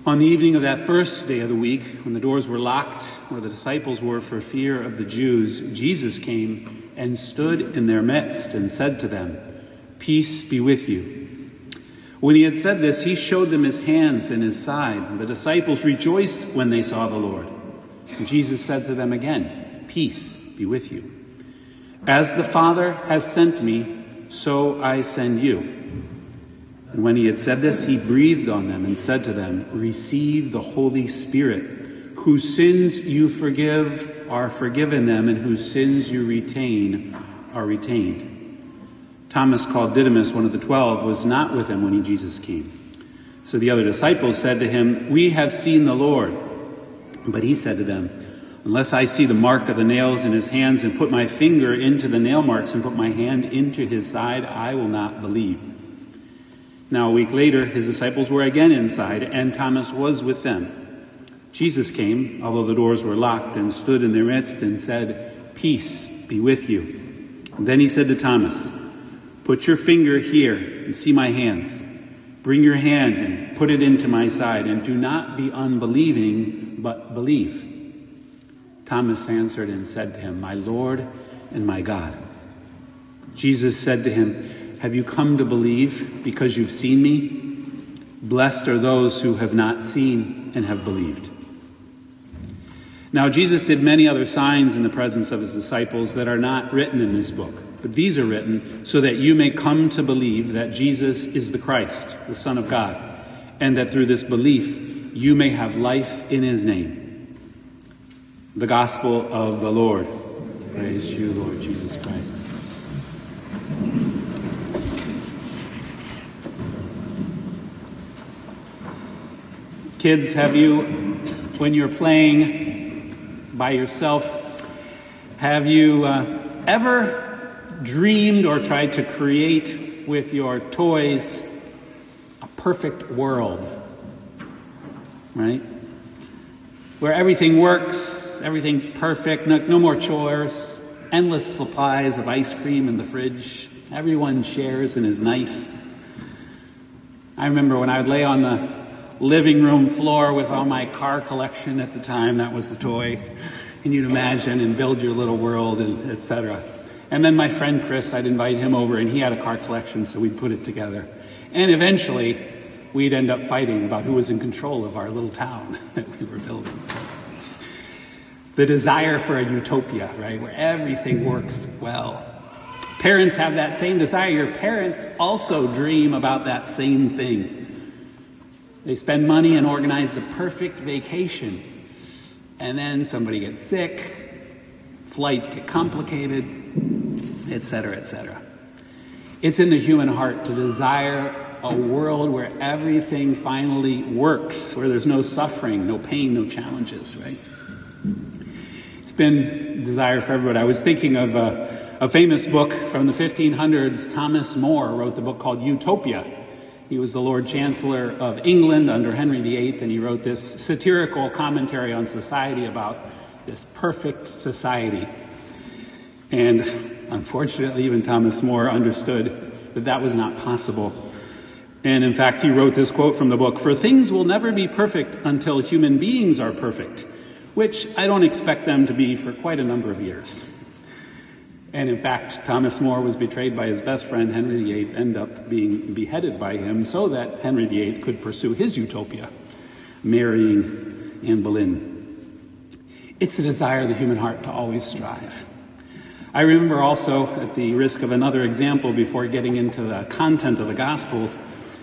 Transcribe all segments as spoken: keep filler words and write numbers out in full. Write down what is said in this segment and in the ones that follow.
On the evening of that first day of the week, when the doors were locked where the disciples were for fear of the Jews, Jesus came and stood in their midst and said to them, "Peace be with you." When he had said this, he showed them his hands and his side. The disciples rejoiced when they saw the Lord. And Jesus said to them again, "Peace be with you. As the Father has sent me, so I send you." And when he had said this, he breathed on them and said to them, "Receive the Holy Spirit. Whose sins you forgive are forgiven them, and whose sins you retain are retained." Thomas, called Didymus, one of the twelve, was not with him when he, Jesus came. So the other disciples said to him, "We have seen the Lord." But he said to them, "Unless I see the mark of the nails in his hands and put my finger into the nail marks and put my hand into his side, I will not believe." Now a week later, his disciples were again inside, and Thomas was with them. Jesus came, although the doors were locked, and stood in their midst and said, "Peace be with you." And then he said to Thomas, "Put your finger here and see my hands. Bring your hand and put it into my side, and do not be unbelieving, but believe." Thomas answered and said to him, "My Lord and my God." Jesus said to him, "Have you come to believe because you've seen me? Blessed are those who have not seen and have believed." Now Jesus did many other signs in the presence of his disciples that are not written in this book. But these are written so that you may come to believe that Jesus is the Christ, the Son of God, and that through this belief you may have life in his name. The Gospel of the Lord. Praise you, Lord Jesus Christ. Kids, have you, when you're playing by yourself, have you uh, ever dreamed or tried to create with your toys a perfect world, right? Where everything works, everything's perfect, no, no more chores, endless supplies of ice cream in the fridge, everyone shares and is nice. I remember when I would lay on the living room floor with all my car collection at the time, that was the toy, and you'd imagine and build your little world, and et cetera. And then my friend Chris, I'd invite him over, and he had a car collection, so we'd put it together. And eventually, we'd end up fighting about who was in control of our little town that we were building. The desire for a utopia, right, where everything works well. Parents have that same desire. Your parents also dream about that same thing. They spend money and organize the perfect vacation. And then somebody gets sick, flights get complicated, et cetera, et cetera. It's in the human heart to desire a world where everything finally works, where there's no suffering, no pain, no challenges, right? It's been a desire for everybody. I was thinking of a, a famous book from the fifteen hundreds. Thomas More wrote the book called Utopia. He was the Lord Chancellor of England under Henry the Eighth, and he wrote this satirical commentary on society about this perfect society. And unfortunately, even Thomas More understood that that was not possible. And in fact, he wrote this quote from the book, "For things will never be perfect until human beings are perfect," which I don't expect them to be for quite a number of years. And in fact, Thomas More was betrayed by his best friend, Henry the Eighth, ended up being beheaded by him so that Henry the Eighth could pursue his utopia, marrying Anne Boleyn. It's a desire of the human heart to always strive. I remember also, at the risk of another example before getting into the content of the Gospels,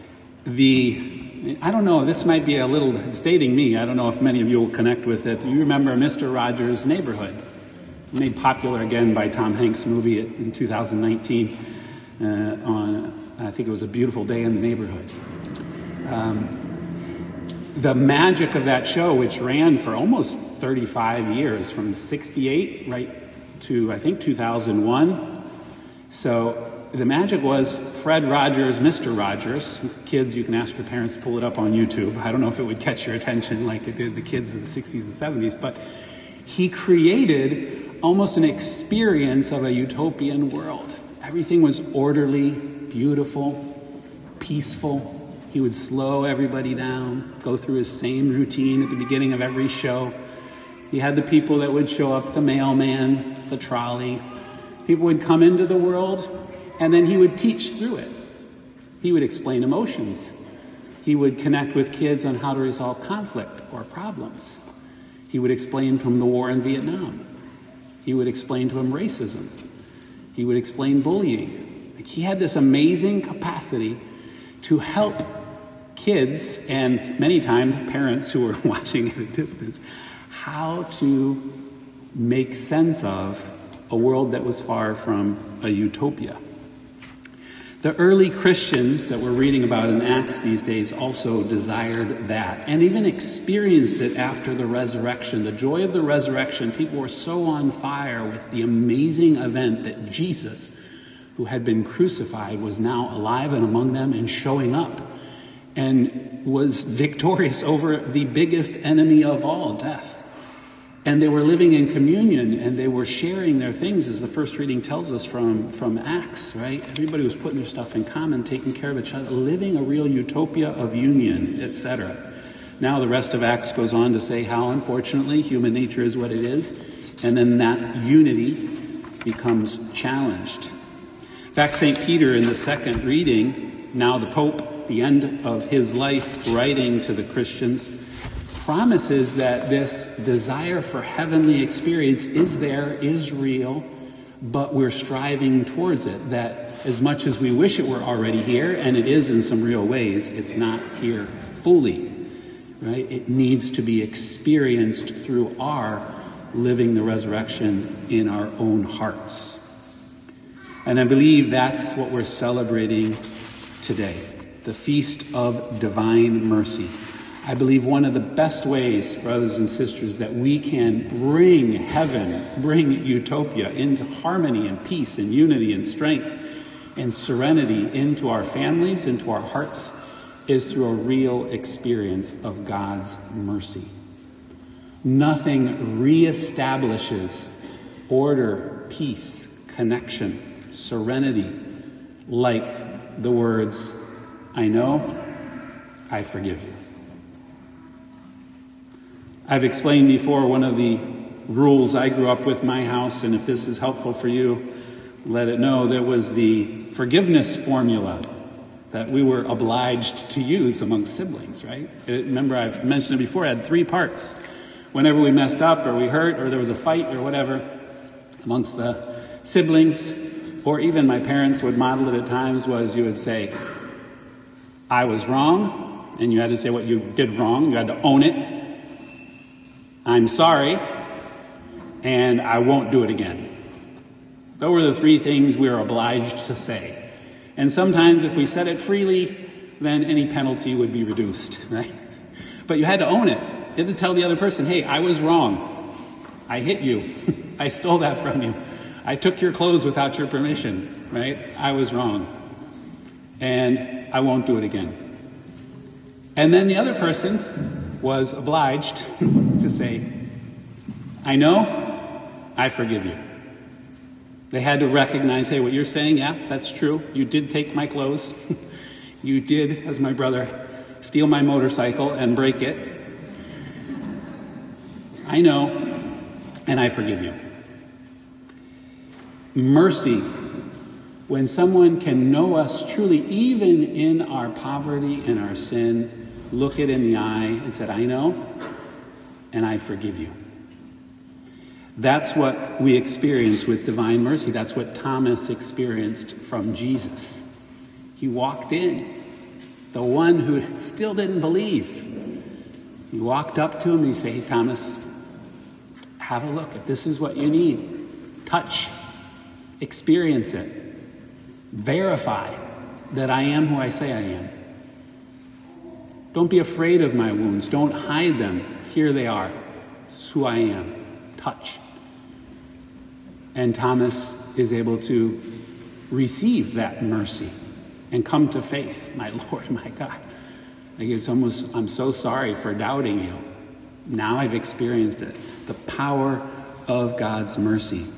the, I don't know, this might be a little, it's dating me, I don't know if many of you will connect with it. You remember Mister Rogers' Neighborhood, made popular again by Tom Hanks' movie in two thousand nineteen uh, on, I think it was A Beautiful Day in the Neighborhood. Um, the magic of that show, which ran for almost thirty-five years, from sixty-eight right to, I think, two thousand one. So the magic was Fred Rogers, Mister Rogers. Kids, you can ask your parents to pull it up on YouTube. I don't know if it would catch your attention like it did the kids of the sixties and seventies, but he created almost an experience of a utopian world. Everything was orderly, beautiful, peaceful, He would slow everybody down, go through his same routine at the beginning of every show. He had the people that would show up, the mailman, the trolley. People would come into the world, and then he would teach through it. He would explain emotions. He would connect with kids on how to resolve conflict or problems. He would explain to them the war in Vietnam. He would explain to them racism. He would explain bullying. Like, he had this amazing capacity to help kids, and many times parents who were watching at a distance, how to make sense of a world that was far from a utopia. The early Christians that we're reading about in Acts these days also desired that, and even experienced it after the resurrection. The joy of the resurrection, people were so on fire with the amazing event that Jesus, who had been crucified, was now alive and among them and showing up, and was victorious over the biggest enemy of all, death. And they were living in communion, and they were sharing their things, as the first reading tells us from, from Acts, right? Everybody was putting their stuff in common, taking care of each other, living a real utopia of union, et cetera. Now the rest of Acts goes on to say how, unfortunately, human nature is what it is, and then that unity becomes challenged. In fact, Saint Peter, in the second reading, now the Pope, the end of his life, writing to the Christians, promises that this desire for heavenly experience is there, is real, but we're striving towards it. That as much as we wish it were already here, and it is in some real ways, it's not here fully, right? It needs to be experienced through our living the resurrection in our own hearts. And I believe that's what we're celebrating today, the Feast of Divine Mercy. I believe one of the best ways, brothers and sisters, that we can bring heaven, bring utopia into harmony and peace and unity and strength and serenity into our families, into our hearts, is through a real experience of God's mercy. Nothing reestablishes order, peace, connection, serenity like the words, "I know, I forgive you." I've explained before one of the rules I grew up with in my house, and if this is helpful for you, let it know, there was the forgiveness formula that we were obliged to use amongst siblings, right? It, remember, I've mentioned it before, it had three parts. Whenever we messed up or we hurt or there was a fight or whatever amongst the siblings, or even my parents would model it at times, was you would say, "I was wrong," and you had to say what you did wrong. You had to own it. "I'm sorry, and I won't do it again." Those were the three things we were obliged to say. And sometimes if we said it freely, then any penalty would be reduced, right? But you had to own it. You had to tell the other person, "Hey, I was wrong. I hit you. I stole that from you. I took your clothes without your permission," right? "I was wrong, and I won't do it again." And then the other person was obliged to say, "I know, I forgive you." They had to recognize, hey, what you're saying, yeah, that's true. You did take my clothes. You did, as my brother, steal my motorcycle and break it. I know, and I forgive you. Mercy, when someone can know us truly, even in our poverty and our sin, look it in the eye and said, "I know, and I forgive you." That's what we experience with divine mercy. That's what Thomas experienced from Jesus. He walked in, the one who still didn't believe. He walked up to him and he said, "Hey, Thomas, have a look. If this is what you need, touch, experience it, verify that I am who I say I am. Don't be afraid of my wounds. Don't hide them. Here they are. It's who I am. Touch." And Thomas is able to receive that mercy and come to faith. My Lord, my God. Like, it's almost, I'm so sorry for doubting you. Now I've experienced it. The power of God's mercy.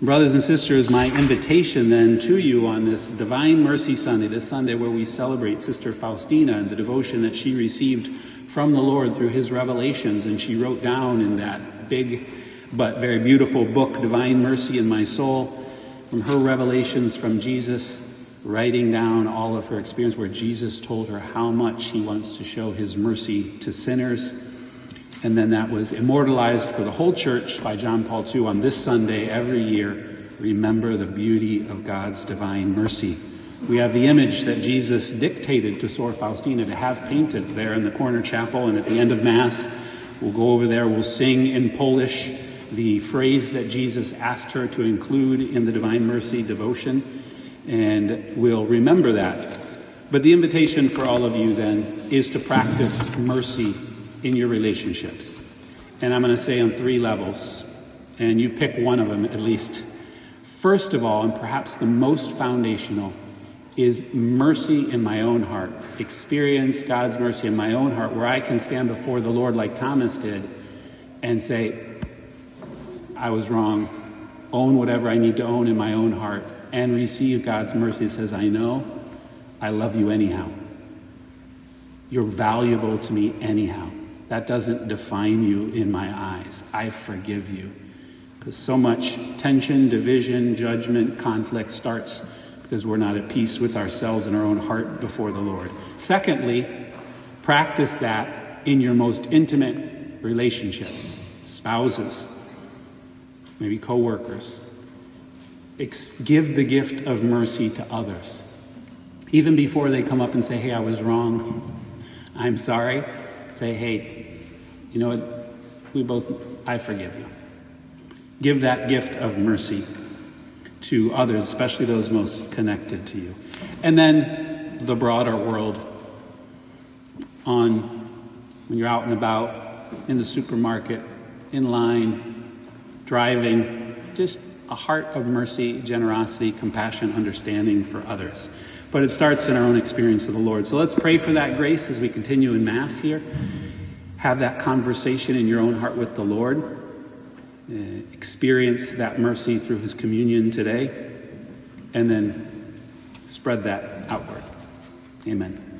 Brothers and sisters, my invitation then to you on this Divine Mercy Sunday, this Sunday where we celebrate Sister Faustina and the devotion that she received from the Lord through his revelations, and she wrote down in that big but very beautiful book, Divine Mercy in My Soul, from her revelations from Jesus, writing down all of her experience where Jesus told her how much he wants to show his mercy to sinners. And then that was immortalized for the whole church by John Paul the Second on this Sunday every year. Remember the beauty of God's divine mercy. We have the image that Jesus dictated to Sor Faustina to have painted there in the corner chapel, and at the end of Mass, we'll go over there, we'll sing in Polish the phrase that Jesus asked her to include in the Divine Mercy devotion, and we'll remember that. But the invitation for all of you then is to practice mercy in your relationships. And I'm going to say on three levels, and you pick one of them at least. First of all, and perhaps the most foundational, is mercy in my own heart. Experience God's mercy in my own heart, where I can stand before the Lord like Thomas did and say, I was wrong. Own whatever I need to own in my own heart and receive God's mercy. It says, I know, I love you anyhow. You're valuable to me anyhow. That doesn't define you in my eyes. I forgive you. Because so much tension, division, judgment, conflict starts because we're not at peace with ourselves and our own heart before the Lord. Secondly, practice that in your most intimate relationships, spouses, maybe co-workers. Ex- give the gift of mercy to others. Even before they come up and say, hey, I was wrong. I'm sorry. Say, hey, you know what? We both, I forgive you. Give that gift of mercy to others, especially those most connected to you. And then the broader world, on when you're out and about, in the supermarket, in line, driving, just a heart of mercy, generosity, compassion, understanding for others. But it starts in our own experience of the Lord. So let's pray for that grace as we continue in Mass here. Have that conversation in your own heart with the Lord. Uh, experience that mercy through his communion today. And then spread that outward. Amen.